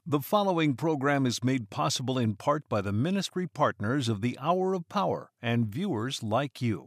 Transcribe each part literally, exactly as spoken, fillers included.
The following program is made possible in part by the ministry partners of the Hour of Power and viewers like you.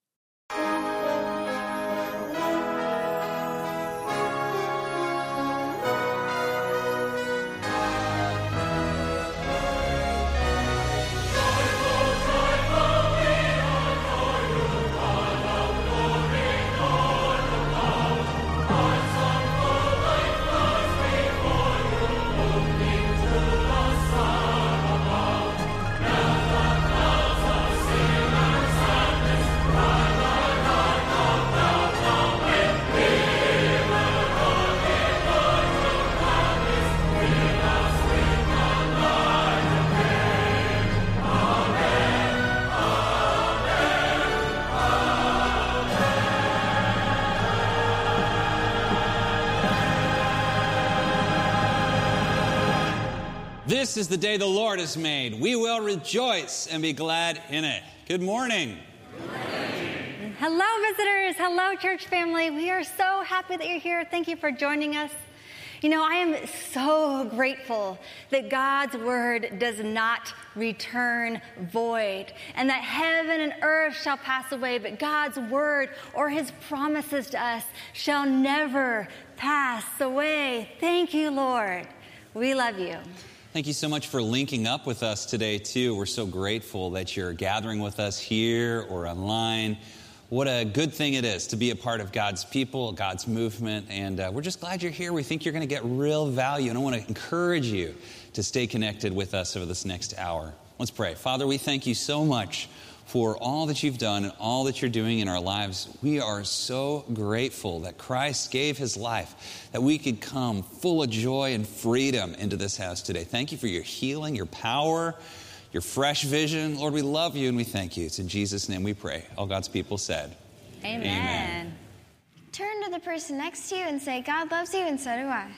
This is the day the Lord has made. We will rejoice and be glad in it. Good morning. Good morning. Hello, visitors. Hello, church family. We are so happy that you're here. Thank you for joining us. You know, I am so grateful that God's word does not return void, and that heaven and earth shall pass away, but God's word or his promises to us shall never pass away. Thank you, Lord. We love you. Thank you so much for linking up with us today, too. We're so grateful that you're gathering with us here or online. What a good thing it is to be a part of God's people, God's movement, and uh, we're just glad you're here. We think you're going to get real value, and I want to encourage you to stay connected with us over this next hour. Let's pray. Father, we thank you so much for all that you've done and all that you're doing in our lives. We are so grateful that Christ gave his life, that we could come full of joy and freedom into this house today. Thank you for your healing, your power, your fresh vision. Lord, we love you and we thank you. It's in Jesus' name we pray. All God's people said, Amen. Amen. Turn to the person next to you and say, God loves you and so do I.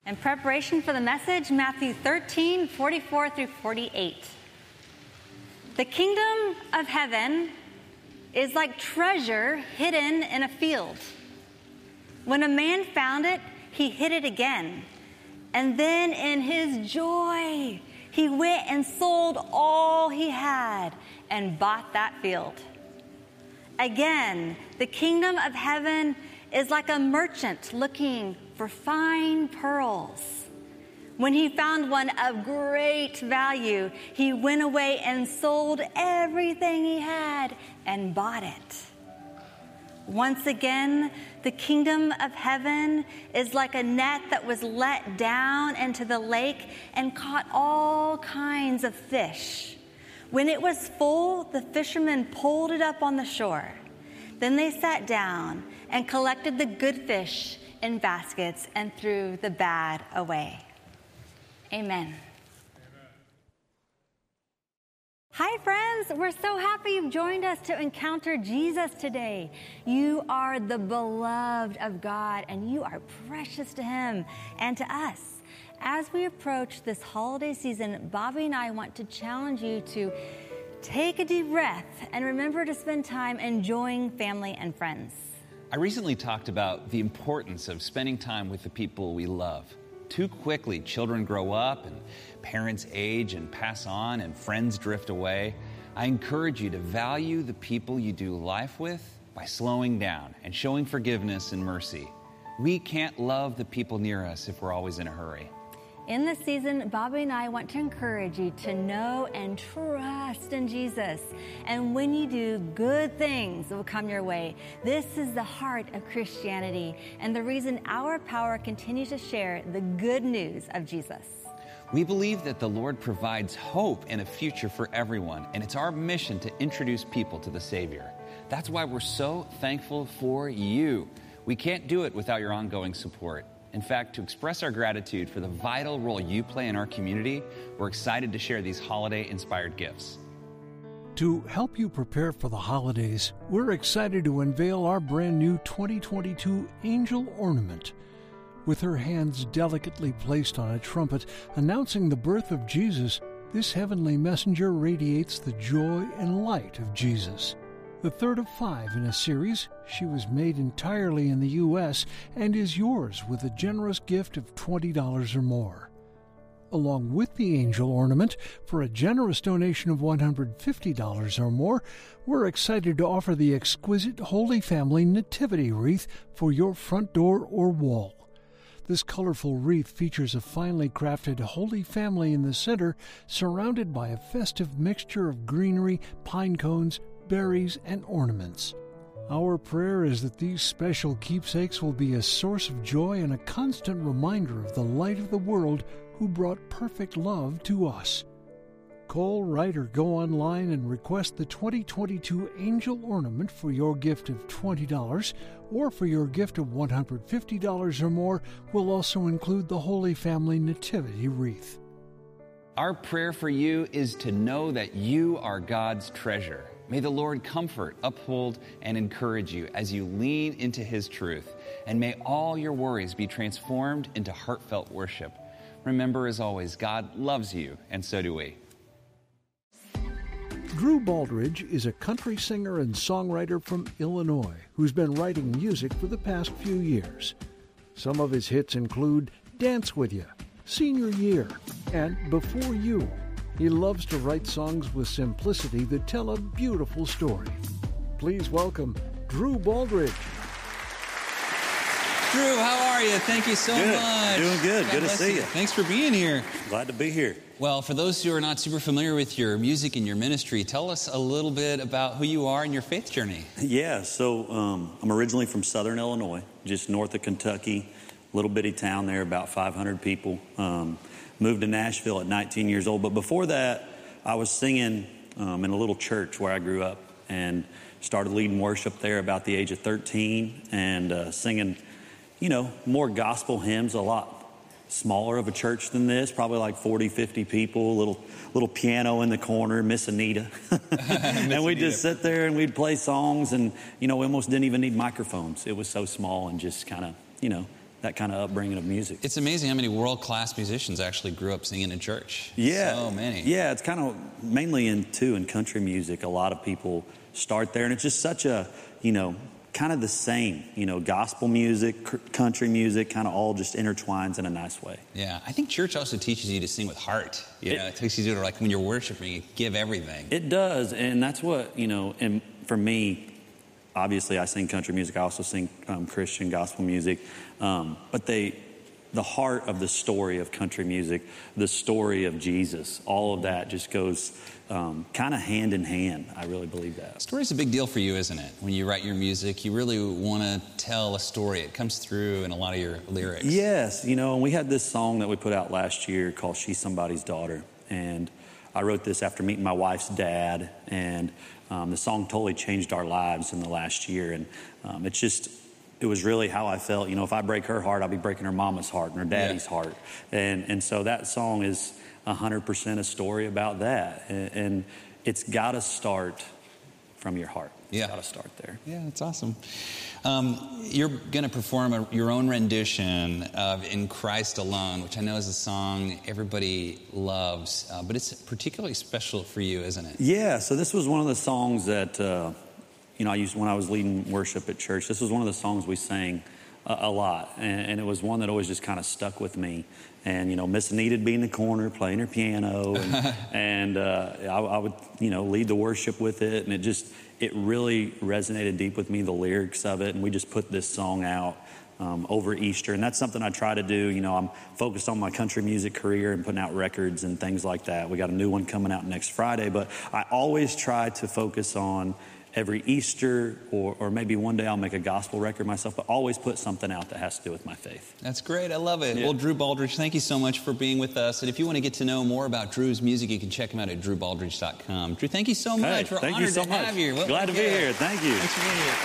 In preparation for the message, Matthew thirteen, forty-four through forty-eight. The kingdom of heaven is like treasure hidden in a field. When a man found it, he hid it again. And then in his joy, he went and sold all he had and bought that field. Again, the kingdom of heaven is like a merchant looking for fine pearls. When he found one of great value, he went away and sold everything he had and bought it. Once again, the kingdom of heaven is like a net that was let down into the lake and caught all kinds of fish. When it was full, the fishermen pulled it up on the shore. Then they sat down and collected the good fish in baskets and threw the bad away. Amen. Hi, friends. We're so happy you've joined us to encounter Jesus today. You are the beloved of God, and you are precious to Him and to us. As we approach this holiday season, Bobby and I want to challenge you to take a deep breath and remember to spend time enjoying family and friends. I recently talked about the importance of spending time with the people we love. Too quickly, children grow up and parents age and pass on and friends drift away. I encourage you to value the people you do life with by slowing down and showing forgiveness and mercy. We can't love the people near us if we're always in a hurry. In this season, Bobby and I want to encourage you to know and trust in Jesus. And when you do, good things will come your way. This is the heart of Christianity and the reason Our Power continues to share the good news of Jesus. We believe that the Lord provides hope and a future for everyone, and it's our mission to introduce people to the Savior. That's why we're so thankful for you. We can't do it without your ongoing support. In fact, to express our gratitude for the vital role you play in our community, we're excited to share these holiday-inspired gifts. To help you prepare for the holidays, we're excited to unveil our brand new twenty twenty-two Angel Ornament. With her hands delicately placed on a trumpet announcing the birth of Jesus, this heavenly messenger radiates the joy and light of Jesus. The third of five in a series, she was made entirely in the U S and is yours with a generous gift of twenty dollars or more. Along with the angel ornament, for a generous donation of one hundred fifty dollars or more, we're excited to offer the exquisite Holy Family Nativity wreath for your front door or wall. This colorful wreath features a finely crafted Holy Family in the center, surrounded by a festive mixture of greenery, pine cones, berries, and ornaments. Our prayer is that these special keepsakes will be a source of joy and a constant reminder of the light of the world who brought perfect love to us. Call, write, or go online and request the twenty twenty-two Angel Ornament for your gift of twenty dollars, or for your gift of one hundred fifty dollars or more will also include the Holy Family Nativity wreath. Our prayer for you is to know that you are God's treasure. May the Lord comfort, uphold, and encourage you as you lean into His truth. And may all your worries be transformed into heartfelt worship. Remember, as always, God loves you, and so do we. Drew Baldridge is a country singer and songwriter from Illinois who's been writing music for the past few years. Some of his hits include Dance With Ya, Senior Year, and Before You. He loves to write songs with simplicity that tell a beautiful story. Please welcome Drew Baldridge. Drew, how are you? Thank you so good. much. Doing good. God good to bless see you. Thanks for being here. Glad to be here. Well, for those who are not super familiar with your music and your ministry, tell us a little bit about who you are and your faith journey. Yeah, so um, I'm originally from Southern Illinois, just north of Kentucky, little bitty town there, about five hundred people. Um, moved to Nashville at nineteen years old. But before that, I was singing um, in a little church where I grew up and started leading worship there about the age of thirteen and uh, singing, you know, more gospel hymns, a lot smaller of a church than this, probably like forty, fifty people, little little piano in the corner, Miss Anita. And we'd just sit there and we'd play songs and, you know, we almost didn't even need microphones. It was so small and just kind of, you know, that kind of upbringing of music. It's amazing how many world-class musicians actually grew up singing in church. Yeah. So many. Yeah, it's kind of mainly in, too, in country music. A lot of people start there, and it's just such a, you know, kind of the same, you know, gospel music, c- country music, kind of all just intertwines in a nice way. Yeah, I think church also teaches you to sing with heart. You know, it, it teaches you to, like, when you're worshiping, you give everything. It does, and that's what, you know, and for me, obviously I sing country music. I also sing um, Christian gospel music, um, but they, the heart of the story of country music, the story of Jesus, all of that just goes um, kind of hand in hand. I really believe that. Story's a big deal for you, isn't it? When you write your music, you really want to tell a story. It comes through in a lot of your lyrics. Yes, you know, and we had this song that we put out last year called She's Somebody's Daughter, and I wrote this after meeting my wife's dad, and um, the song totally changed our lives in the last year, and um, it's just, it was really how I felt. You know, if I break her heart, I'll be breaking her mama's heart and her daddy's yeah. heart, and and so that song is one hundred percent a story about that, and, and it's got to start from your heart. It's yeah. got to start there. Yeah, that's awesome. Um, you're going to perform a, your own rendition of In Christ Alone, which I know is a song everybody loves, uh, but it's particularly special for you, isn't it? Yeah, so this was one of the songs that, uh, you know, I used when I was leading worship at church. This was one of the songs we sang a, a lot, and, and it was one that always just kind of stuck with me. And, you know, Miss Anita'd be in the corner playing her piano, and, and uh, I, I would, you know, lead the worship with it, and it just, it really resonated deep with me, the lyrics of it, and we just put this song out um, over Easter, and that's something I try to do. You know, I'm focused on my country music career and putting out records and things like that. We got a new one coming out next Friday, but I always try to focus on every Easter, or, or maybe one day I'll make a gospel record myself, but always put something out that has to do with my faith. That's great. I love it. Yeah. Well, Drew Baldridge, thank you so much for being with us. And if you want to get to know more about Drew's music, you can check him out at drew baldridge dot com. Drew, thank you so much. Hey, We're thank honored you so to much. have you. Well, Glad to be yeah. here. Thank you. Thanks for being here.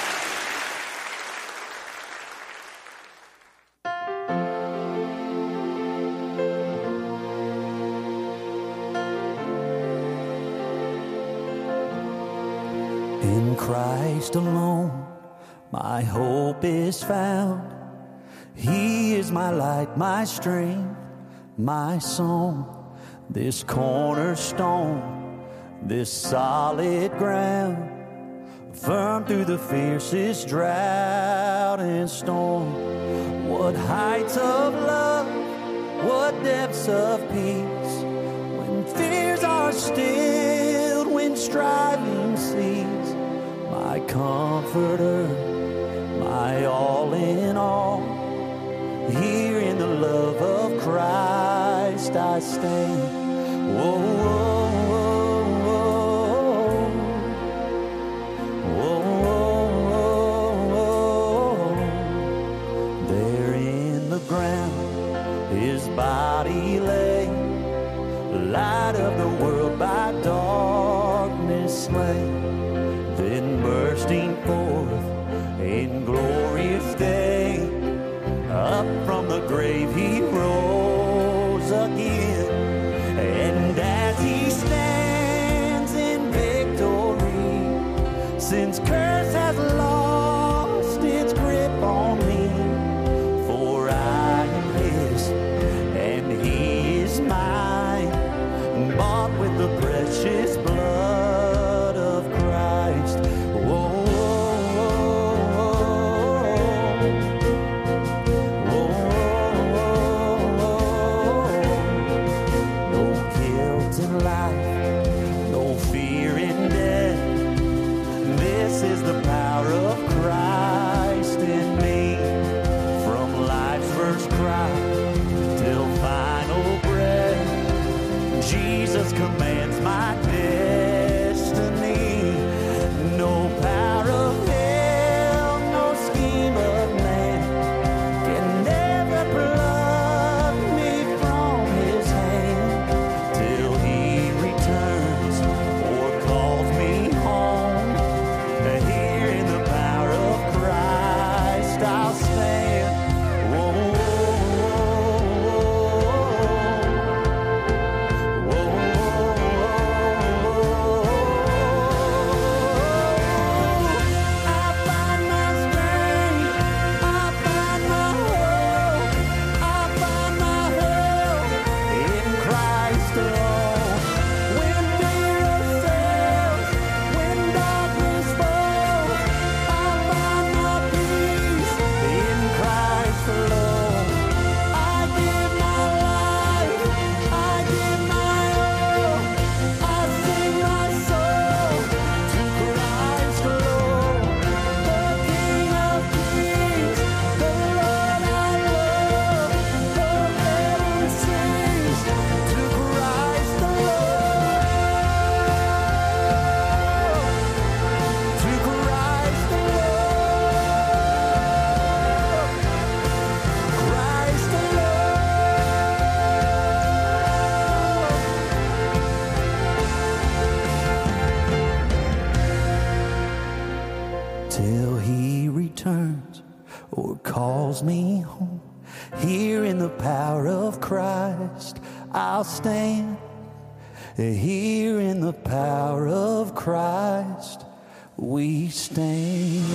In Christ alone, my hope is found. He is my light, my strength, my song. This cornerstone, this solid ground, firm through the fiercest drought and storm. What heights of love, what depths of peace, when fears are stilled, when striving cease. My comforter, my all in all, here in the love of Christ I stand. Whoa, whoa, whoa, whoa, whoa, whoa. There in the ground his body lay, light of the world by darkness slain. Then bursting forth in glorious day, up from the grave he rose again. And as he stands in victory, since curse has lost its grip on me, for I am his and he is mine, bought with the precious blood of Christ. Whoa, whoa, whoa, whoa, whoa. No guilt in life, no fear in death. This is or calls me home. Here in the power of Christ, I'll stand. Here in the power of Christ, we stand.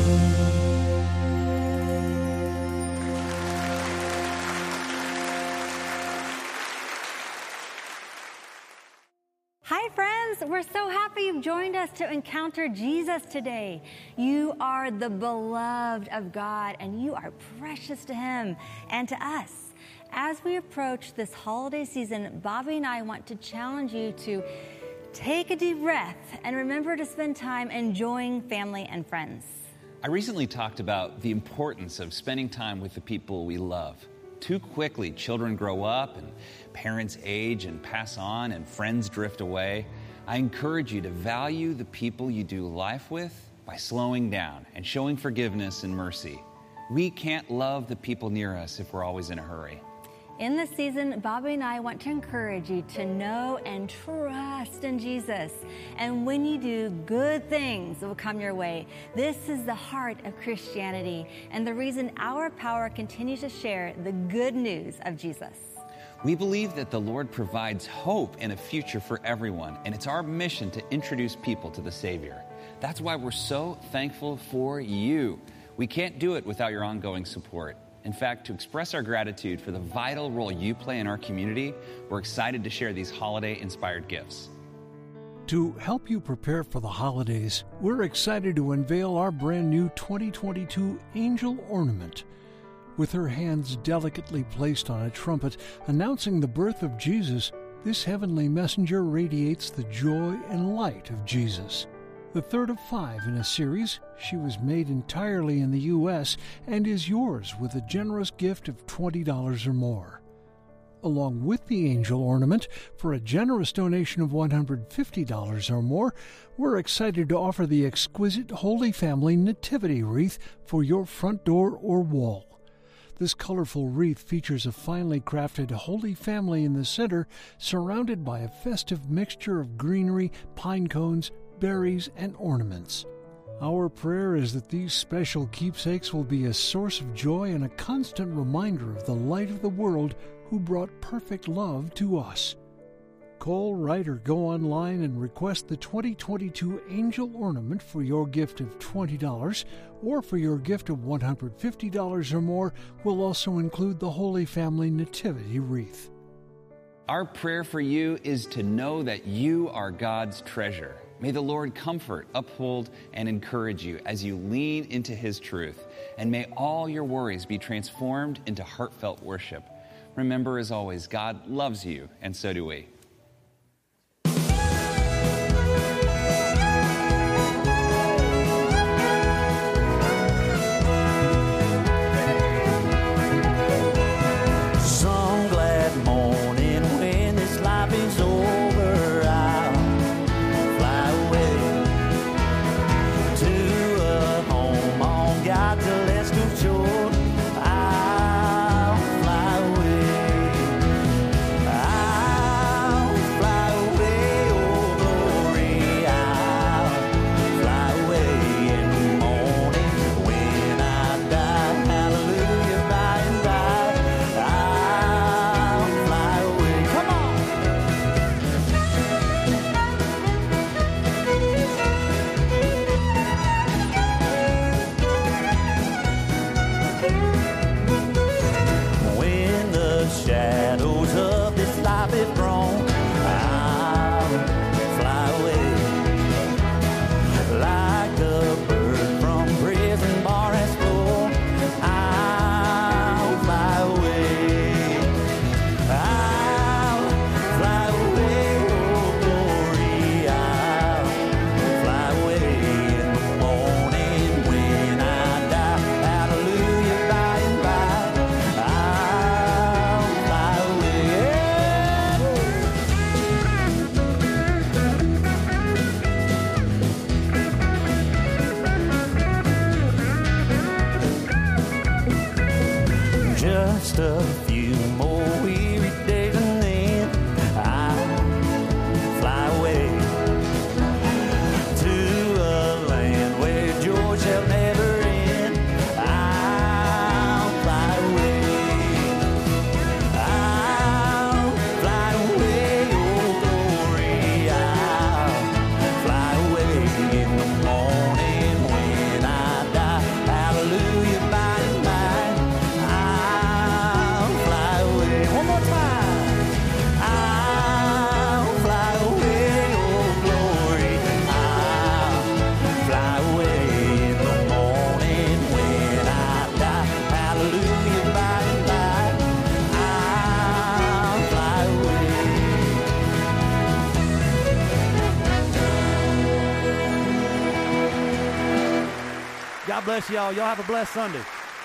Hi, friends. We're so happy you've joined us to encounter Jesus today. You are the beloved of God, and you are precious to Him and to us. As we approach this holiday season, Bobby and I want to challenge you to take a deep breath and remember to spend time enjoying family and friends. I recently talked about the importance of spending time with the people we love. Too quickly, children grow up and parents age and pass on and friends drift away. I encourage you to value the people you do life with by slowing down and showing forgiveness and mercy. We can't love the people near us if we're always in a hurry. In this season, Bobby and I want to encourage you to know and trust in Jesus. And when you do, good things will come your way. This is the heart of Christianity and the reason our power continues to share the good news of Jesus. We believe that the Lord provides hope and a future for everyone, and it's our mission to introduce people to the Savior. That's why we're so thankful for you. We can't do it without your ongoing support. In fact, to express our gratitude for the vital role you play in our community, we're excited to share these holiday-inspired gifts. To help you prepare for the holidays, we're excited to unveil our brand new twenty twenty-two Angel Ornament. With her hands delicately placed on a trumpet announcing the birth of Jesus, this heavenly messenger radiates the joy and light of Jesus. The third of five in a series, she was made entirely in the U S and is yours with a generous gift of twenty dollars or more. Along with the angel ornament, for a generous donation of one hundred fifty dollars or more, we're excited to offer the exquisite Holy Family Nativity wreath for your front door or wall. This colorful wreath features a finely crafted Holy Family in the center, surrounded by a festive mixture of greenery, pine cones, berries, and ornaments. Our prayer is that these special keepsakes will be a source of joy and a constant reminder of the light of the world who brought perfect love to us. Call, write, or go online and request the twenty twenty-two Angel Ornament for your gift of twenty dollars, or for your gift of one hundred fifty dollars or more will also include the Holy Family Nativity wreath. Our prayer for you is to know that you are God's treasure. May the Lord comfort, uphold, and encourage you as you lean into His truth. And may all your worries be transformed into heartfelt worship. Remember, as always, God loves you, and so do we. Some glad morning when this life is over, I'll fly away to a home on God's celestial shore. I'll fly away. I'll fly away, oh glory. I'll fly away in the morning when I die. Hallelujah, by and by. I'll fly away. Come on. When the shadows of this life have grown, I'll fly away. Like a bird from prison bar has flown, I'll fly away. I'll fly away, oh glory. I'll fly away in the morning when I die. Hallelujah, by and by. I'll fly away. Just a few more weary days and then I'll fly away to a land where joy shall never end. I'll bless y'all. Y'all have a blessed Sunday.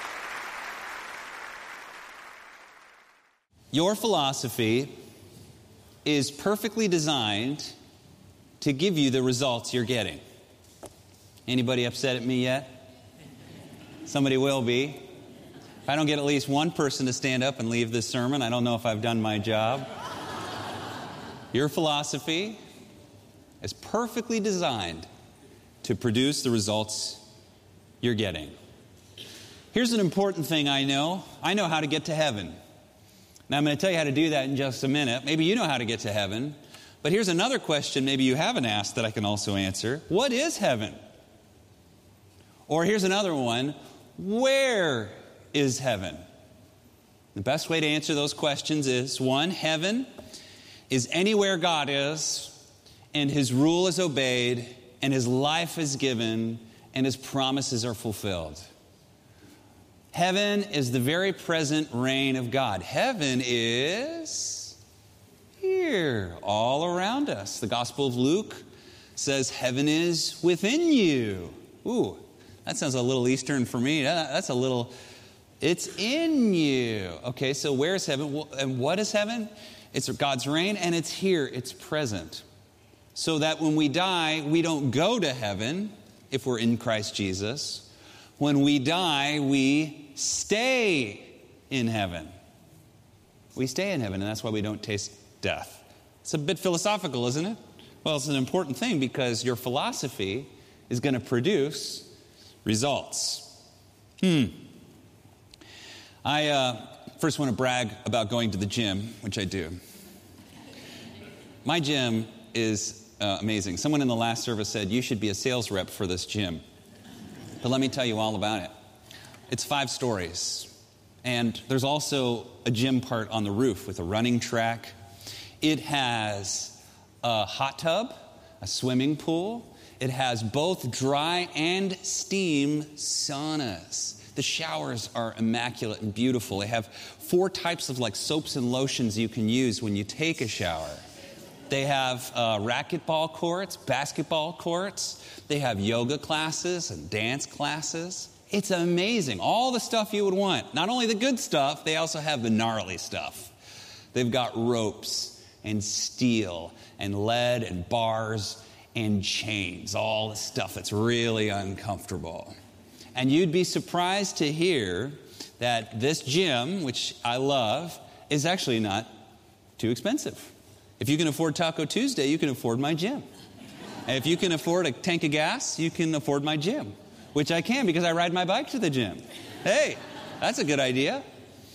Your philosophy is perfectly designed to give you the results you're getting. Anybody upset at me yet? Somebody will be. If I don't get at least one person to stand up and leave this sermon, I don't know if I've done my job. Your philosophy is perfectly designed to produce the results you're getting. Here's an important thing I know. I know how to get to heaven. Now, I'm going to tell you how to do that in just a minute. Maybe you know how to get to heaven. But here's another question maybe you haven't asked that I can also answer. What is heaven? Or here's another one. Where is heaven? The best way to answer those questions is, one, heaven is anywhere God is, and His rule is obeyed, and His life is given, and His promises are fulfilled. Heaven is the very present reign of God. Heaven is here, all around us. The Gospel of Luke says heaven is within you. Ooh, that sounds a little Eastern for me. That's a little, it's in you. Okay, so where's heaven? And what is heaven? It's God's reign, and it's here. It's present. So that when we die, we don't go to heaven if we're in Christ Jesus. When we die, we stay in heaven. We stay in heaven, and that's why we don't taste death. It's a bit philosophical, isn't it? Well, it's an important thing because your philosophy is going to produce results. Hmm. I uh, first want to brag about going to the gym, which I do. My gym is uh, amazing. Someone in the last service said, you should be a sales rep for this gym. But let me tell you all about it. It's five stories. And there's also a gym part on the roof with a running track. It has a hot tub, a swimming pool. It has both dry and steam saunas. The showers are immaculate and beautiful. They have four types of like soaps and lotions you can use when you take a shower. They have uh, racquetball courts, basketball courts. They have yoga classes and dance classes. It's amazing. All the stuff you would want. Not only the good stuff, they also have the gnarly stuff. They've got ropes and steel and lead and bars and chains. All the stuff that's really uncomfortable. And you'd be surprised to hear that this gym, which I love, is actually not too expensive. If you can afford Taco Tuesday, you can afford my gym. And if you can afford a tank of gas, you can afford my gym. Which I can because I ride my bike to the gym. Hey, that's a good idea.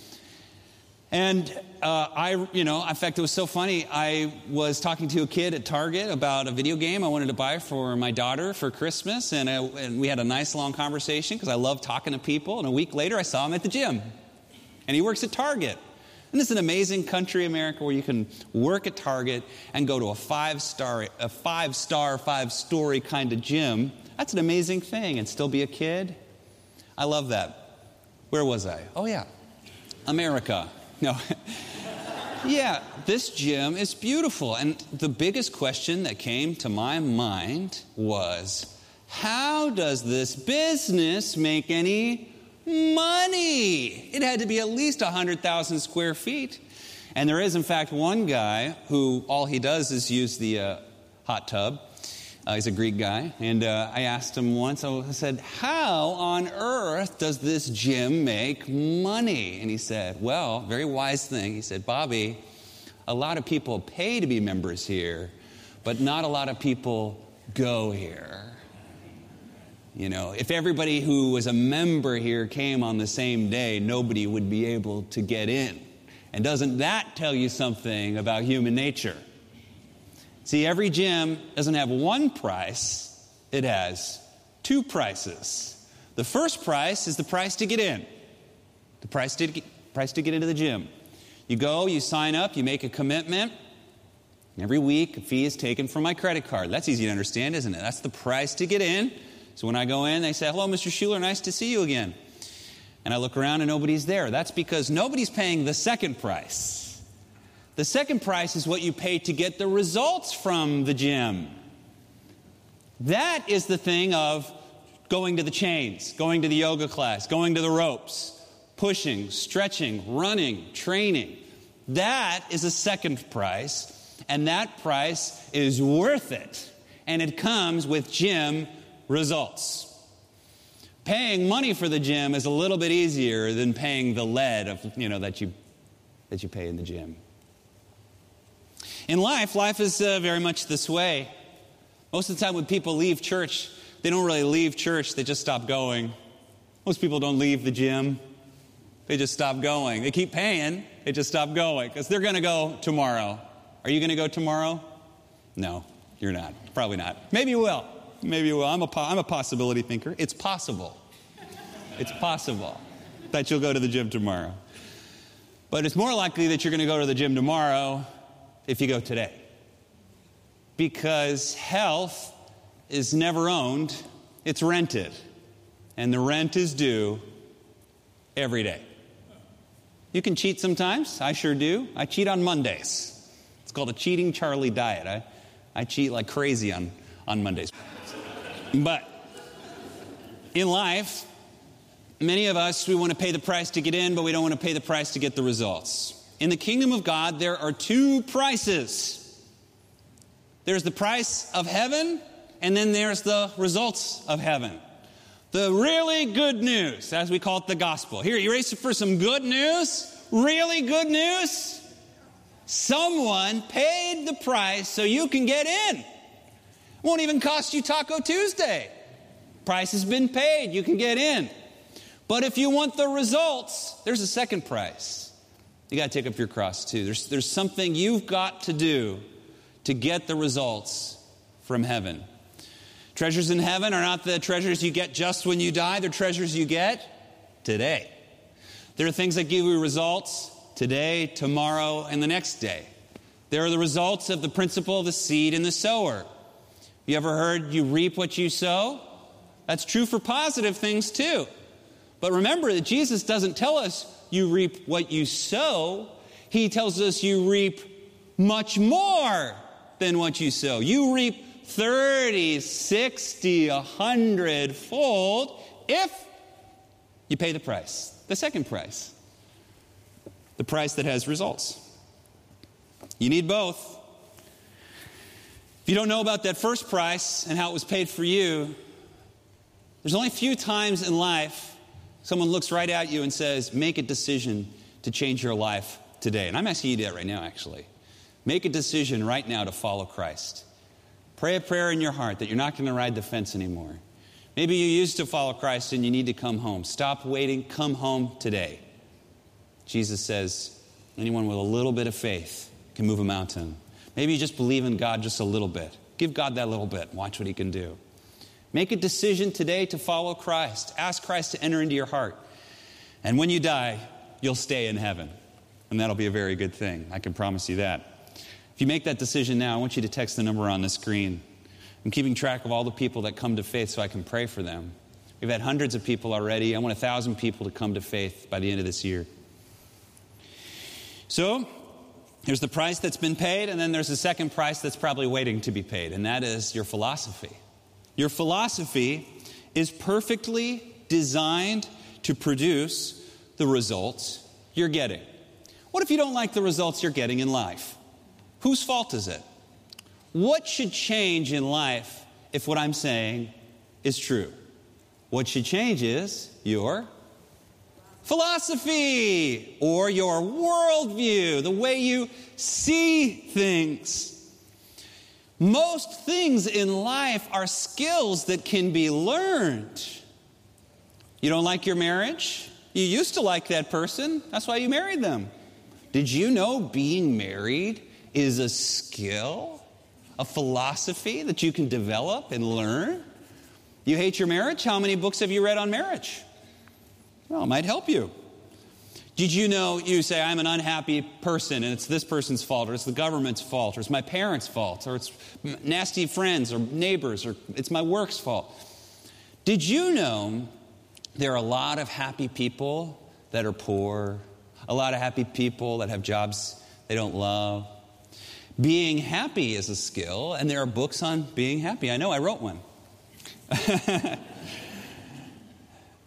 And uh, I, you know, in fact, it was so funny. I was talking to a kid at Target about a video game I wanted to buy for my daughter for Christmas. And, I, and we had a nice long conversation because I love talking to people. And a week later, I saw him at the gym. And he works at Target. And it's an amazing country, America, where you can work at Target and go to a five-star, a five-star, five-story kind of gym. That's an amazing thing, and still be a kid. I love that. Where was I? Oh, yeah. America. No. Yeah, this gym is beautiful. And the biggest question that came to my mind was, how does this business make any money? It had to be at least one hundred thousand square feet. And there is, in fact, one guy who all he does is use the uh, hot tub. Uh, he's a Greek guy. And uh, I asked him once, I said, how on earth does this gym make money? And he said, well, very wise thing. He said, Bobby, a lot of people pay to be members here, but not a lot of people go here. You know, if everybody who was a member here came on the same day, nobody would be able to get in. And doesn't that tell you something about human nature? See, every gym doesn't have one price. It has two prices. The first price is the price to get in. The price to get, price to get into the gym. You go, you sign up, you make a commitment. Every week, a fee is taken from my credit card. That's easy to understand, isn't it? That's the price to get in. So when I go in, they say, hello, Mister Schuler, nice to see you again. And I look around and nobody's there. That's because nobody's paying the second price. The second price is what you pay to get the results from the gym. That is the thing of going to the chains, going to the yoga class, going to the ropes, pushing, stretching, running, training. That is a second price, and that price is worth it. And it comes with gym results. Paying money for the gym is a little bit easier than paying the lead of, you know, that you that you pay in the gym. In life, life is uh, very much this way. Most of the time when people leave church, they don't really leave church, they just stop going. Most people don't leave the gym. They just stop going. They keep paying, they just stop going because they're going to go tomorrow. Are you going to go tomorrow? No, you're not. Probably not. Maybe you will. Maybe you will. I'm a, po- I'm a possibility thinker. It's possible. It's possible that you'll go to the gym tomorrow. But it's more likely that you're going to go to the gym tomorrow if you go today. Because health is never owned, it's rented. And the rent is due every day. You can cheat sometimes. I sure do. I cheat on Mondays. It's called a cheating Charlie diet. I, I cheat like crazy on, on Mondays. But in life, many of us, we want to pay the price to get in, but we don't want to pay the price to get the results. In the kingdom of God, there are two prices. There's the price of heaven, and then there's the results of heaven. The really good news, as we call it the gospel. Here, you ready for some good news? Really good news? Someone paid the price so you can get in. It won't even cost you Taco Tuesday. Price has been paid. You can get in. But if you want the results, there's a second price. You got to take up your cross too. There's, there's something you've got to do to get the results from heaven. Treasures in heaven are not the treasures you get just when you die. They're treasures you get today. There are things that give you results today, tomorrow, and the next day. There are the results of the principle of the seed and the sower. You ever heard you reap what you sow? That's true for positive things too. But remember that Jesus doesn't tell us you reap what you sow. He tells us you reap much more than what you sow. You reap thirty, sixty, a hundred fold if you pay the price. The second price. The price that has results. You need both. If you don't know about that first price and how it was paid for you, there's only a few times in life someone looks right at you and says, make a decision to change your life today. And I'm asking you to do that right now, actually. Make a decision right now to follow Christ. Pray a prayer in your heart that you're not going to ride the fence anymore. Maybe you used to follow Christ and you need to come home. Stop waiting. Come home today. Jesus says, anyone with a little bit of faith can move a mountain. Maybe you just believe in God just a little bit. Give God that little bit. Watch what he can do. Make a decision today to follow Christ. Ask Christ to enter into your heart. And when you die, you'll stay in heaven. And that'll be a very good thing. I can promise you that. If you make that decision now, I want you to text the number on the screen. I'm keeping track of all the people that come to faith so I can pray for them. We've had hundreds of people already. I want a thousand people to come to faith by the end of this year. So, there's the price that's been paid, and then there's a second price that's probably waiting to be paid, and that is your philosophy. Your philosophy is perfectly designed to produce the results you're getting. What if you don't like the results you're getting in life? Whose fault is it? What should change in life if what I'm saying is true? What should change is your philosophy or your worldview, the way you see things. Most things in life are skills that can be learned. You don't like your marriage? You used to like that person. That's why you married them. Did you know being married is a skill, a philosophy that you can develop and learn? You hate your marriage? How many books have you read on marriage? Well, it might help you. Did you know, you say, I'm an unhappy person and it's this person's fault, or it's the government's fault, or it's my parents' fault, or it's nasty friends or neighbors, or it's my work's fault. Did you know there are a lot of happy people that are poor, a lot of happy people that have jobs they don't love? Being happy is a skill, and there are books on being happy. I know, I wrote one.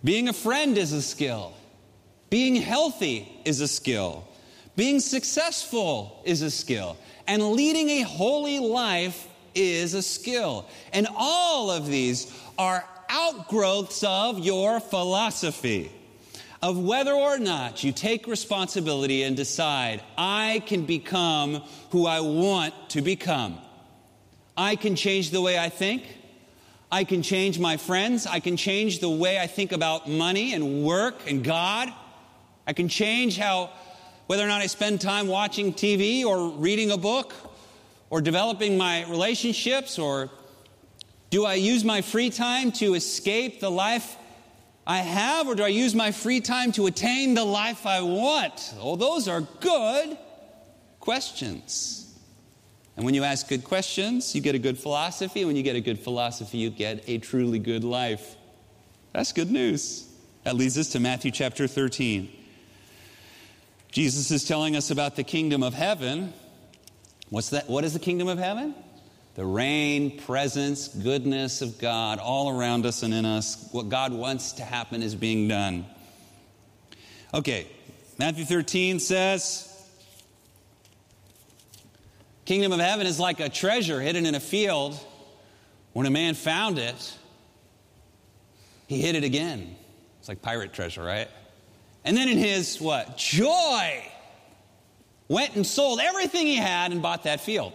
Being a friend is a skill. Being healthy is a skill. Being successful is a skill. And leading a holy life is a skill. And all of these are outgrowths of your philosophy, of whether or not you take responsibility and decide, I can become who I want to become. I can change the way I think. I can change my friends. I can change the way I think about money and work and God. I can change how, whether or not I spend time watching T V or reading a book or developing my relationships, or do I use my free time to escape the life I have, or do I use my free time to attain the life I want? Oh, those are good questions. And when you ask good questions, you get a good philosophy. When you get a good philosophy, you get a truly good life. That's good news. That leads us to Matthew chapter thirteen. Jesus is telling us about the kingdom of heaven. What's that? What is the kingdom of heaven? The reign, presence, goodness of God all around us and in us. What God wants to happen is being done. Okay, Matthew thirteen says, kingdom of heaven is like a treasure hidden in a field. When a man found it, he hid it again. It's like pirate treasure, right? And then in his, what? Joy, went and sold everything he had and bought that field.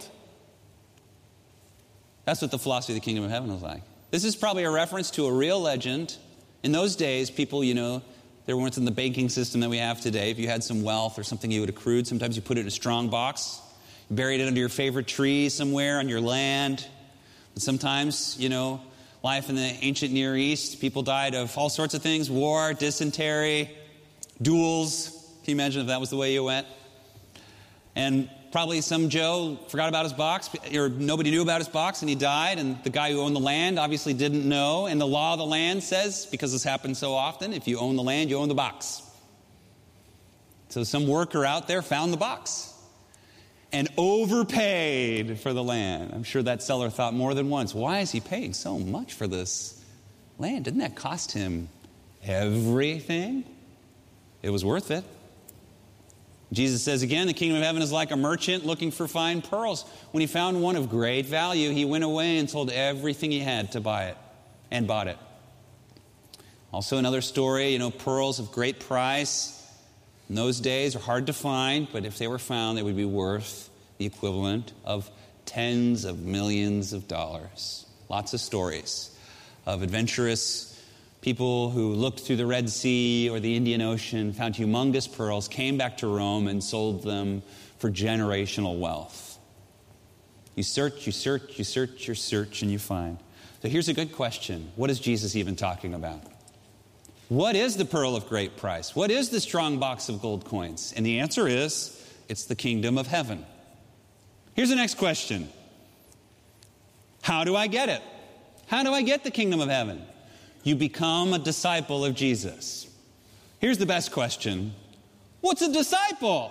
That's what the philosophy of the kingdom of heaven was like. This is probably a reference to a real legend. In those days, people, you know, there weren't in the banking system that we have today. If you had some wealth or something you had accrued, sometimes you put it in a strong box. You buried it under your favorite tree somewhere on your land. And sometimes, you know, life in the ancient Near East, people died of all sorts of things. War, dysentery, duels. Can you imagine if that was the way you went? And probably some Joe forgot about his box, or nobody knew about his box, and he died, and the guy who owned the land obviously didn't know, and the law of the land says, because this happens so often, if you own the land, you own the box. So some worker out there found the box and overpaid for the land. I'm sure that seller thought more than once, why is he paying so much for this land? Didn't that cost him everything? It was worth it. Jesus says again, the kingdom of heaven is like a merchant looking for fine pearls. When he found one of great value, he went away and sold everything he had to buy it, and bought it. Also another story, you know, pearls of great price in those days are hard to find, but if they were found, they would be worth the equivalent of tens of millions of dollars. Lots of stories of adventurous people who looked through the Red Sea or the Indian Ocean, found humongous pearls, came back to Rome and sold them for generational wealth. You search, you search, you search, you search, and you find. So here's a good question. What is Jesus even talking about? What is the pearl of great price? What is the strong box of gold coins? And the answer is, it's the kingdom of heaven. Here's the next question. How do I get it? How do I get the kingdom of heaven? You become a disciple of Jesus. Here's the best question. What's a disciple?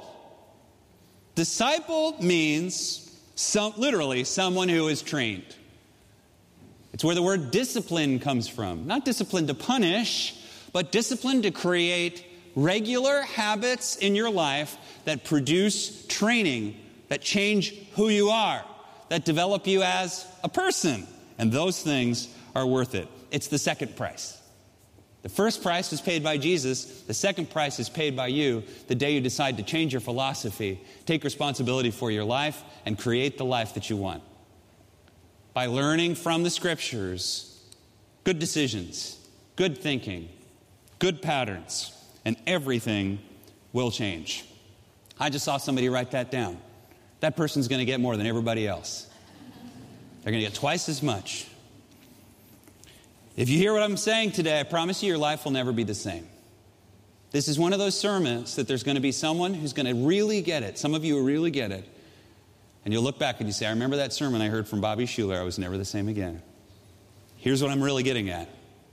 Disciple means some, literally someone who is trained. It's where the word discipline comes from. Not discipline to punish, but discipline to create regular habits in your life that produce training, that change who you are, that develop you as a person. And those things are worth it. It's the second price. The first price was paid by Jesus. The second price is paid by you the day you decide to change your philosophy, take responsibility for your life, and create the life that you want. By learning from the Scriptures, good decisions, good thinking, good patterns, and everything will change. I just saw somebody write that down. That person's going to get more than everybody else. They're going to get twice as much. If you hear what I'm saying today, I promise you your life will never be the same. This is one of those sermons that there's going to be someone who's going to really get it. Some of you will really get it. And you'll look back and you say, I remember that sermon I heard from Bobby Schuller. I was never the same again. Here's what I'm really getting at.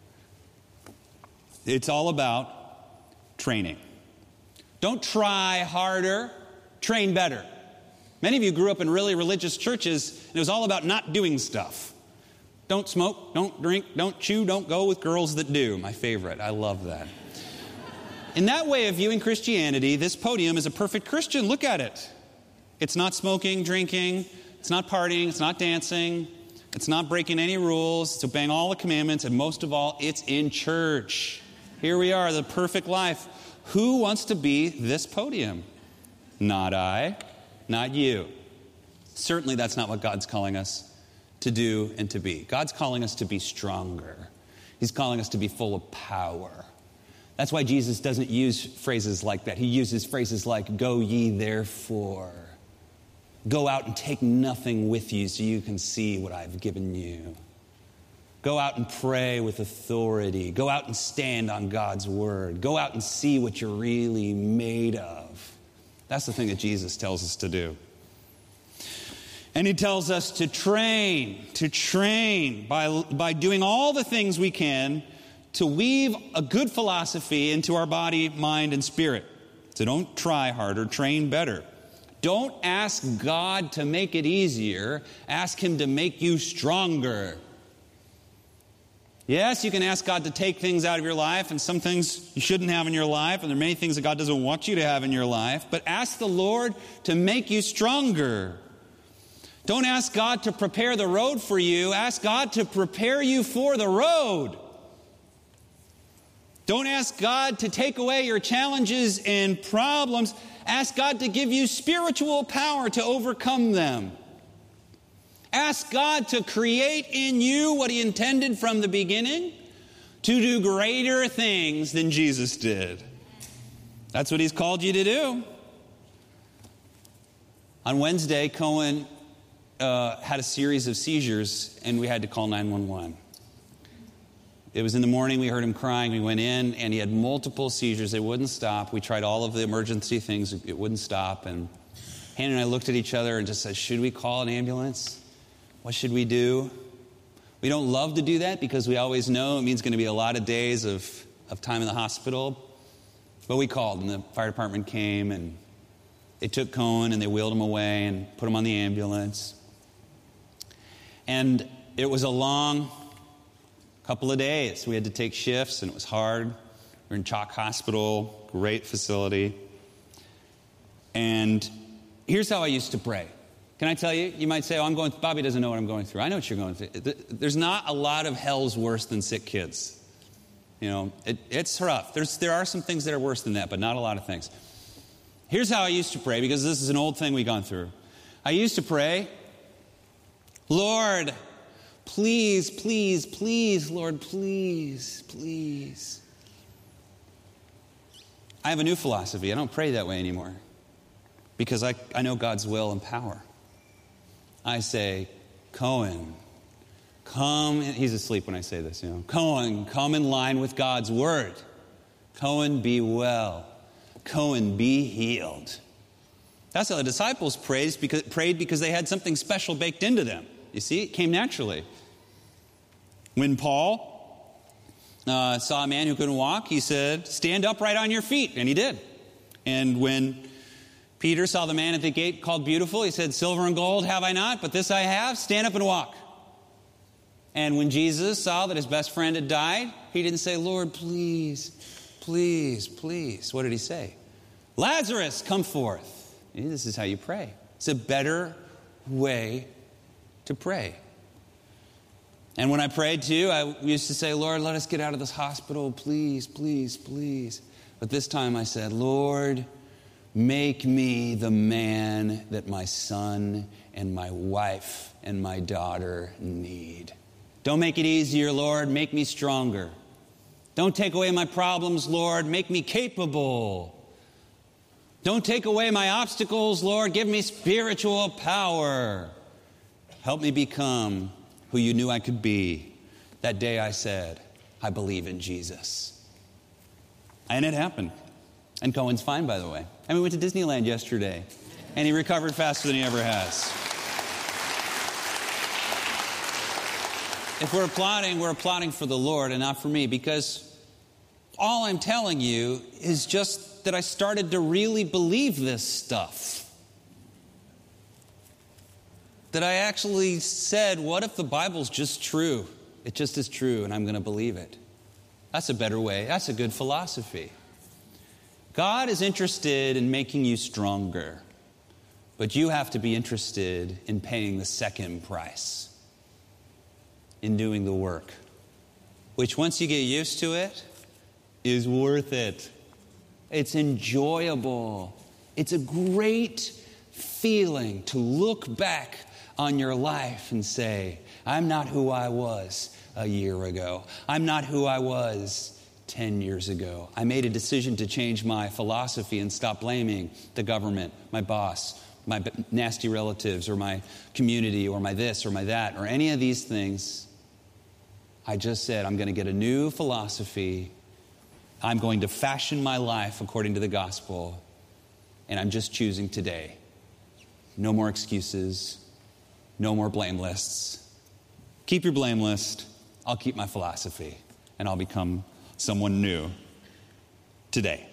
It's all about training. Don't try harder, train better. Many of you grew up in really religious churches, and it was all about not doing stuff. Don't smoke, don't drink, don't chew, don't go with girls that do. My favorite. I love that. In that way of viewing Christianity, this podium is a perfect Christian. Look at it. It's not smoking, drinking. It's not partying. It's not dancing. It's not breaking any rules. It's obeying all the commandments. And most of all, it's in church. Here we are, the perfect life. Who wants to be this podium? Not I, not you. Certainly that's not what God's calling us to do and to be. God's calling us to be stronger. He's calling us to be full of power. That's why Jesus doesn't use phrases like that. He uses phrases like, go ye therefore. Go out and take nothing with you so you can see what I've given you. Go out and pray with authority. Go out and stand on God's word. Go out and see what you're really made of. That's the thing that Jesus tells us to do. And he tells us to train, to train by, by doing all the things we can to weave a good philosophy into our body, mind, and spirit. So don't try harder, train better. Don't ask God to make it easier. Ask him to make you stronger. Yes, you can ask God to take things out of your life, and some things you shouldn't have in your life, and there are many things that God doesn't want you to have in your life. But ask the Lord to make you stronger. Don't ask God to prepare the road for you. Ask God to prepare you for the road. Don't ask God to take away your challenges and problems. Ask God to give you spiritual power to overcome them. Ask God to create in you what he intended from the beginning, to do greater things than Jesus did. That's what he's called you to do. On Wednesday, Cohen uh, had a series of seizures, and we had to call nine one one. It was in the morning, we heard him crying, we went in, and he had multiple seizures. They wouldn't stop. We tried all of the emergency things, it wouldn't stop. And Hannah and I looked at each other and just said, should we call an ambulance? What should we do? We don't love to do that because we always know it means going to be a lot of days of, of time in the hospital. But we called, and the fire department came, and they took Cohen, and they wheeled him away and put him on the ambulance. And it was a long couple of days. We had to take shifts, and it was hard. We were in Chalk Hospital, great facility. And here's how I used to pray. Can I tell you? You might say, oh, I'm going, Bobby doesn't know what I'm going through. I know what you're going through. There's not a lot of hells worse than sick kids. You know, it, it's rough. There's, there are some things that are worse than that, but not a lot of things. Here's how I used to pray, because this is an old thing we've gone through. I used to pray, Lord, please, please, please, Lord, please, please. I have a new philosophy. I don't pray that way anymore because I, I know God's will and power. I say, Cohen, come. He's asleep when I say this, you know. Cohen, come in line with God's word. Cohen, be well. Cohen, be healed. That's how the disciples prayed because, prayed because they had something special baked into them. You see, it came naturally. When Paul uh, saw a man who couldn't walk, he said, stand upright on your feet. And he did. And when Peter saw the man at the gate called Beautiful, he said, silver and gold have I not, but this I have, stand up and walk. And when Jesus saw that his best friend had died, he didn't say, Lord, please, please, please. What did he say? Lazarus, come forth. This is how you pray. It's a better way to pray. And when I prayed too, I used to say, Lord, let us get out of this hospital, please, please, please. But this time I said, Lord, make me the man that my son and my wife and my daughter need. Don't make it easier, Lord. Make me stronger. Don't take away my problems, Lord. Make me capable. Don't take away my obstacles, Lord. Give me spiritual power. Help me become who you knew I could be. That day I said, I believe in Jesus. And it happened. And Cohen's fine, by the way. And we went to Disneyland yesterday. And he recovered faster than he ever has. If we're applauding, we're applauding for the Lord and not for me. Because all I'm telling you is just that I started to really believe this stuff. that I actually said, what if the Bible's just true? It just is true, and I'm going to believe it. That's a better way. That's a good philosophy. God is interested in making you stronger, but you have to be interested in paying the second price, in doing the work, which once you get used to it, is worth it. It's enjoyable. It's a great feeling to look back on your life and say, I'm not who I was a year ago. I'm not who I was ten years ago. I made a decision to change my philosophy and stop blaming the government, my boss, my nasty relatives, or my community, or my this, or my that, or any of these things. I just said, I'm going to get a new philosophy. I'm going to fashion my life according to the gospel. And I'm just choosing today. No more excuses. No more blame lists. Keep your blame list. I'll keep my philosophy. And I'll become someone new today.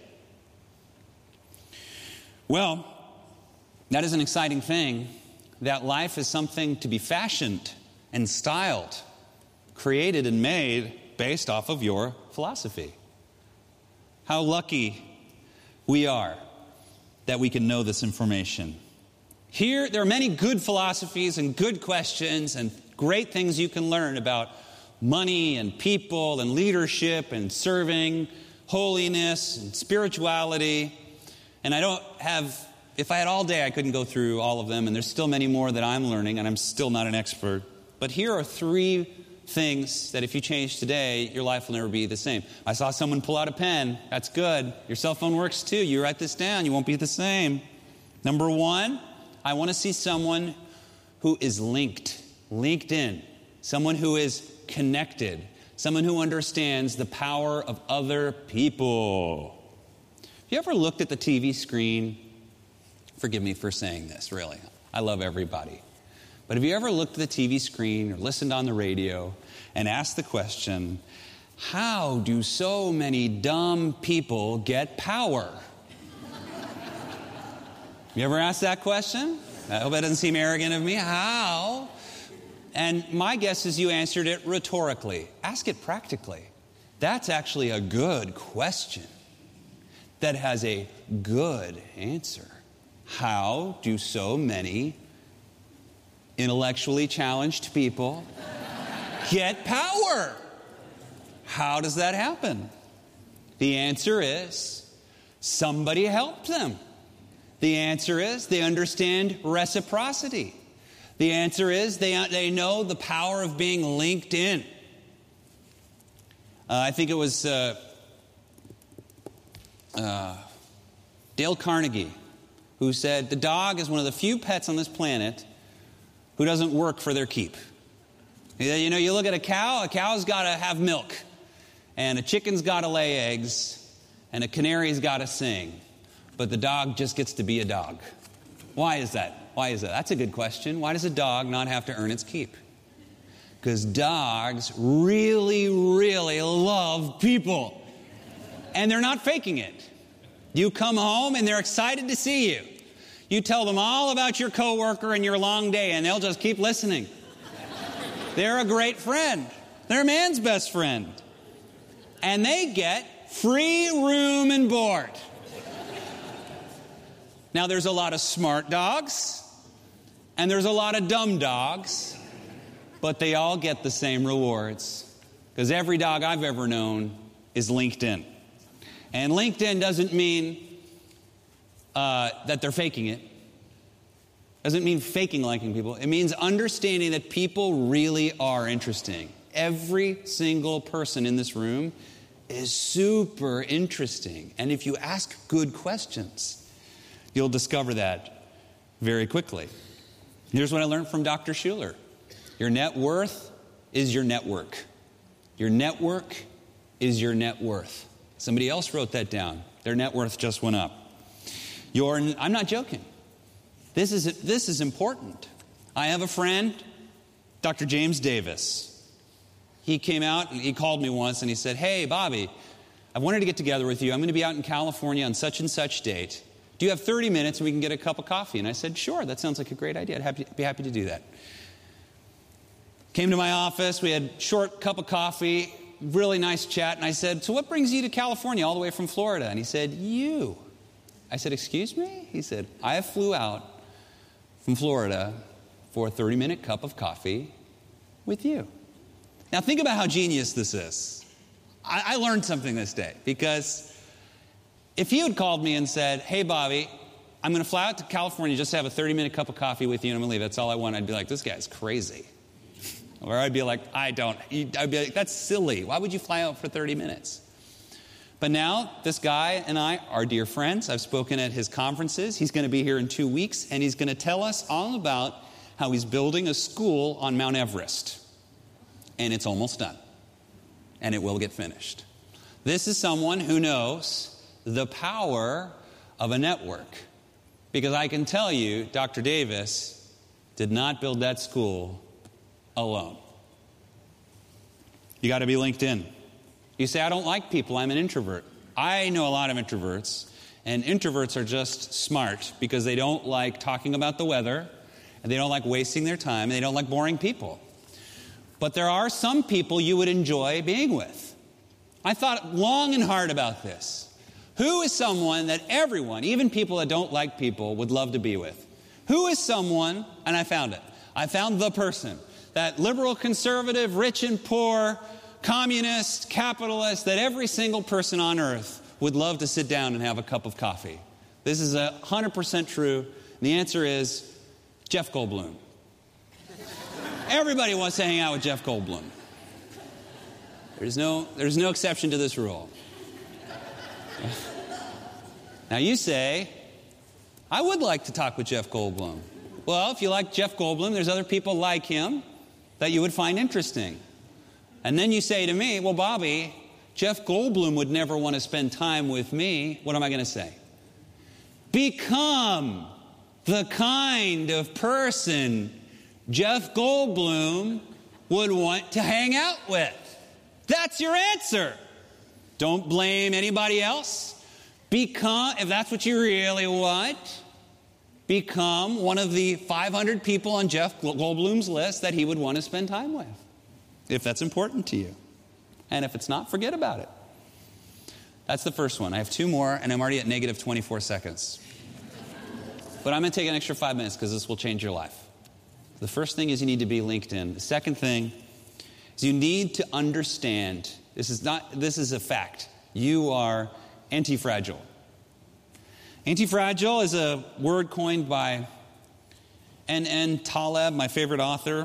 Well, that is an exciting thing. That life is something to be fashioned and styled, created and made based off of your philosophy. How lucky we are that we can know this information. Here, there are many good philosophies and good questions and great things you can learn about money and people and leadership and serving, holiness and spirituality. And I don't have, if I had all day, I couldn't go through all of them. And there's still many more that I'm learning, and I'm still not an expert. But here are three things that if you change today, your life will never be the same. I saw someone pull out a pen. That's good. Your cell phone works too. You write this down. You won't be the same. Number one, I want to see someone who is linked, linked in, someone who is connected, someone who understands the power of other people. Have you ever looked at the T V screen? Forgive me for saying this, really. I love everybody. But have you ever looked at the T V screen or listened on the radio and asked the question, how do so many dumb people get power? You ever asked that question? I hope that doesn't seem arrogant of me. How? And my guess is you answered it rhetorically. Ask it practically. That's actually a good question that has a good answer. How do so many intellectually challenged people get power? How does that happen? The answer is somebody helped them. The answer is they understand reciprocity. The answer is they, they know the power of being linked in. Uh, I think it was uh, uh, Dale Carnegie who said, the dog is one of the few pets on this planet who doesn't work for their keep. You know, you look at a cow, a cow's got to have milk, and a chicken's got to lay eggs, and a canary's got to sing. But the dog just gets to be a dog. Why is that? Why is that? That's a good question. Why does a dog not have to earn its keep? Because dogs really, really love people. And they're not faking it. You come home and they're excited to see you. You tell them all about your coworker and your long day, and they'll just keep listening. They're a great friend. They're man's best friend. And they get free room and board. Now, there's a lot of smart dogs, and there's a lot of dumb dogs, but they all get the same rewards, because every dog I've ever known is LinkedIn. And LinkedIn doesn't mean uh, that they're faking it. Doesn't mean faking liking people. It means understanding that people really are interesting. Every single person in this room is super interesting. And if you ask good questions, you'll discover that very quickly. Here's what I learned from Doctor Schuller. Your net worth is your network. Your network is your net worth. Somebody else wrote that down. Their net worth just went up. Your, I'm not joking. This is, this is important. I have a friend, Doctor James Davis. He came out, and he called me once, and he said, hey, Bobby, I wanted to get together with you. I'm going to be out in California on such and such date. do you have thirty minutes and we can get a cup of coffee? And I said, sure, that sounds like a great idea. I'd happy, be happy to do that. Came to my office. We had a short cup of coffee, really nice chat. And I said, so what brings you to California all the way from Florida? And he said, you. I said, excuse me? He said, I flew out from Florida for a thirty-minute cup of coffee with you. Now think about how genius this is. I, I learned something this day, because if you had called me and said, hey, Bobby, I'm going to fly out to California just to have a thirty-minute cup of coffee with you and I'm going to leave, that's all I want, I'd be like, this guy's crazy. Or I'd be like, I don't. I'd be like, that's silly. Why would you fly out for thirty minutes? But now, this guy and I are dear friends. I've spoken at his conferences. He's going to be here in two weeks, and he's going to tell us all about how he's building a school on Mount Everest. And it's almost done. And it will get finished. This is someone who knows the power of a network. Because I can tell you, Doctor Davis did not build that school alone. You got to be linked in. You say, I don't like people, I'm an introvert. I know a lot of introverts, and introverts are just smart because they don't like talking about the weather, and they don't like wasting their time, and they don't like boring people. But there are some people you would enjoy being with. I thought long and hard about this. Who is someone that everyone, even people that don't like people, would love to be with? Who is someone, and I found it. I found the person, that liberal, conservative, rich and poor, communist, capitalist, that every single person on earth would love to sit down and have a cup of coffee. This is one hundred percent true. And the answer is Jeff Goldblum. Everybody wants to hang out with Jeff Goldblum. There's no, there's no exception to this rule. Now you say, I would like to talk with Jeff Goldblum. Well, if you like Jeff Goldblum, there's other people like him that you would find interesting. And then you say to me, well, Bobby, Jeff Goldblum would never want to spend time with me. What am I going to say? Become the kind of person Jeff Goldblum would want to hang out with. That's your answer. Don't blame anybody else. Become, if that's what you really want, become one of the five hundred people on Jeff Goldblum's list that he would want to spend time with, if that's important to you. And if it's not, forget about it. That's the first one. I have two more, and I'm already at negative twenty-four seconds. But I'm going to take an extra five minutes because this will change your life. The first thing is you need to be linked in. The second thing is you need to understand, this is not, this is a fact, you are anti-fragile. Anti-fragile is a word coined by N N Taleb, my favorite author.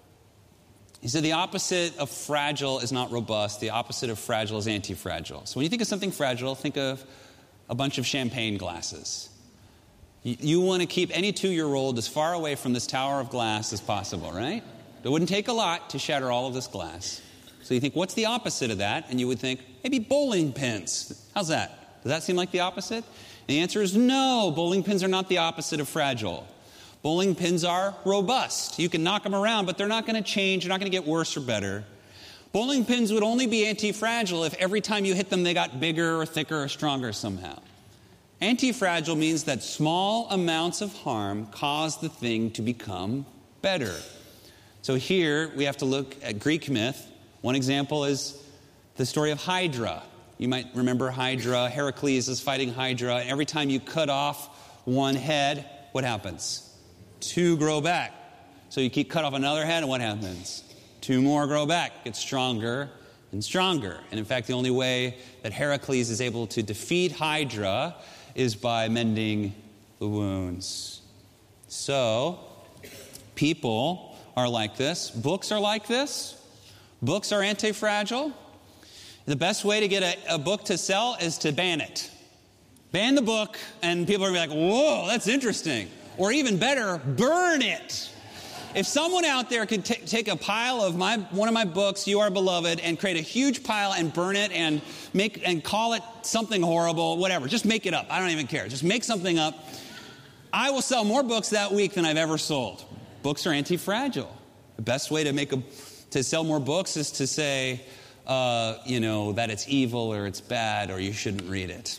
He said the opposite of fragile is not robust. The opposite of fragile is anti-fragile. So when you think of something fragile, think of a bunch of champagne glasses. You, you want to keep any two-year-old as far away from this tower of glass as possible, right? It wouldn't take a lot to shatter all of this glass. So you think, what's the opposite of that? And you would think, maybe bowling pins. How's that? Does that seem like the opposite? And the answer is no. Bowling pins are not the opposite of fragile. Bowling pins are robust. You can knock them around, but they're not going to change. They're not going to get worse or better. Bowling pins would only be anti-fragile if every time you hit them, they got bigger or thicker or stronger somehow. Anti-fragile means that small amounts of harm cause the thing to become better. So here we have to look at Greek myth. One example is the story of Hydra. You might remember Hydra. Heracles is fighting Hydra. And every time you cut off one head, what happens? Two grow back. So you keep cut off another head, and what happens? Two more grow back. Get stronger and stronger. And in fact, the only way that Heracles is able to defeat Hydra is by mending the wounds. So, people are like this. Books are like this. Books are anti-fragile. The best way to get a, a book to sell is to ban it. Ban the book, and people are going to be like, whoa, that's interesting. Or even better, burn it. If someone out there could t- take a pile of my one of my books, You Are Beloved, and create a huge pile and burn it and make and call it something horrible, whatever, just make it up. I don't even care. Just make something up. I will sell more books that week than I've ever sold. Books are anti-fragile. The best way to make a to sell more books is to say, uh, you know, that it's evil or it's bad or you shouldn't read it.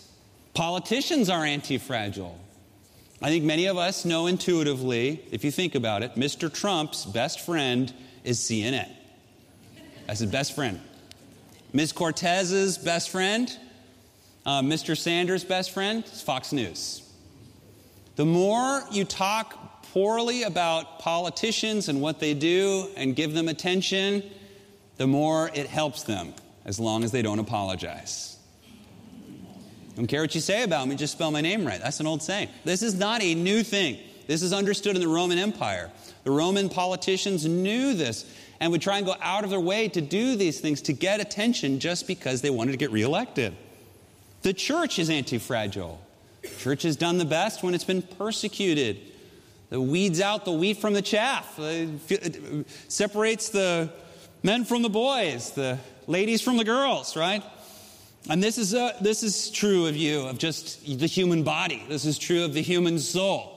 Politicians are anti-fragile. I think many of us know intuitively, if you think about it, Mister Trump's best friend is C N N. That's his best friend. Miz Cortez's best friend, uh, Mister Sanders' best friend, is Fox News. The more you talk poorly about politicians and what they do and give them attention, the more it helps them, as long as they don't apologize. I don't care what you say about me, just spell my name right. That's an old saying. This is not a new thing. This is understood in the Roman Empire. The Roman politicians knew this and would try and go out of their way to do these things to get attention just because they wanted to get reelected. The church is anti-fragile. The church has done the best when it's been persecuted. It weeds out the wheat from the chaff. It separates the men from the boys, the ladies from the girls, right? And this is a, this is true of you, of just the human body. This is true of the human soul.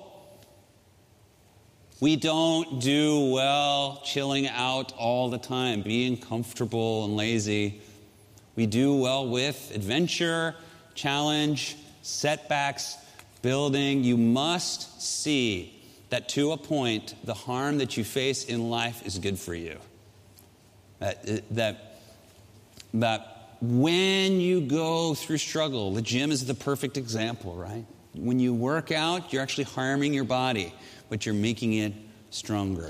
We don't do well chilling out all the time, being comfortable and lazy. We do well with adventure, challenge, setbacks, building. You must see that to a point, the harm that you face in life is good for you. That, that, that when you go through struggle, the gym is the perfect example, right? When you work out, you're actually harming your body, but you're making it stronger.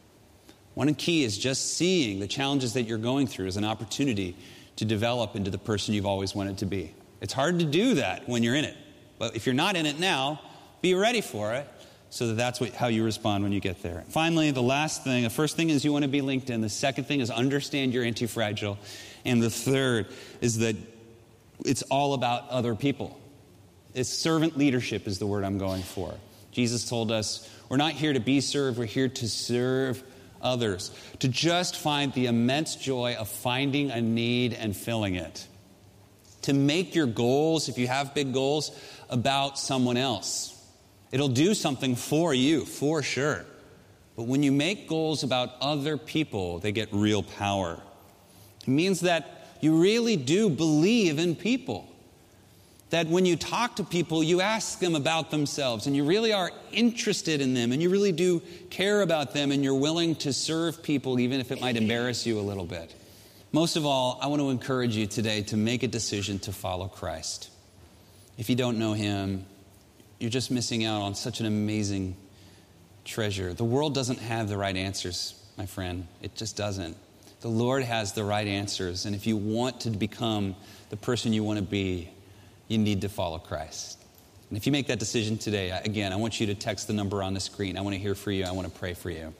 One key is just seeing the challenges that you're going through as an opportunity to develop into the person you've always wanted to be. It's hard to do that when you're in it. But if you're not in it now, be ready for it so that that's what, how you respond when you get there. Finally, the last thing, the first thing is you want to be linked in. The second thing is understand you're anti-fragile. And the third is that it's all about other people. It's servant leadership is the word I'm going for. Jesus told us we're not here to be served, we're here to serve others. To just find the immense joy of finding a need and filling it. To make your goals, if you have big goals, about someone else. It'll do something for you, for sure. But when you make goals about other people, they get real power. It means that you really do believe in people. That when you talk to people, you ask them about themselves, and you really are interested in them, and you really do care about them, and you're willing to serve people even if it might embarrass you a little bit. Most of all, I want to encourage you today to make a decision to follow Christ. If you don't know him, you're just missing out on such an amazing treasure. The world doesn't have the right answers, my friend. It just doesn't. The Lord has the right answers. And if you want to become the person you want to be, you need to follow Christ. And if you make that decision today, again, I want you to text the number on the screen. I want to hear for you. I want to pray for you.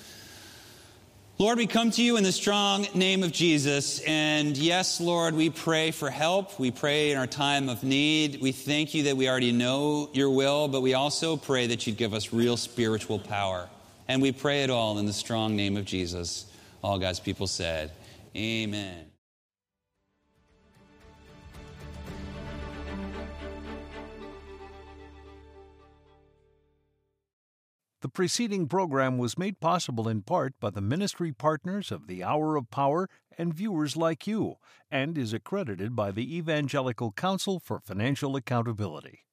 Lord, we come to you in the strong name of Jesus. And yes, Lord, we pray for help. We pray in our time of need. We thank you that we already know your will, but we also pray that you'd give us real spiritual power. And we pray it all in the strong name of Jesus. All God's people said, amen. The preceding program was made possible in part by the ministry partners of the Hour of Power and viewers like you, and is accredited by the Evangelical Council for Financial Accountability.